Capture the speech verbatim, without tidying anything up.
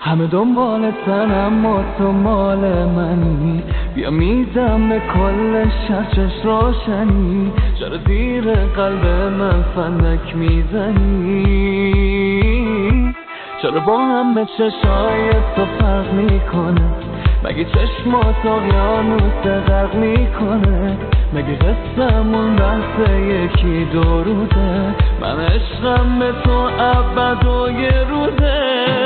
همه دنبالتن اما تو مال منی. بیا میدم به کل شهر چش روشنی. چرا زیر قلب من فلک میزنی؟ چرا با همه چشای تو فرق میکنه؟ مگه چشمات اقیانوس غرق میکنه؟ مگه قصه‌مون بحث یکی دو روزه؟ من عشقم به تو ابد و یه روزه.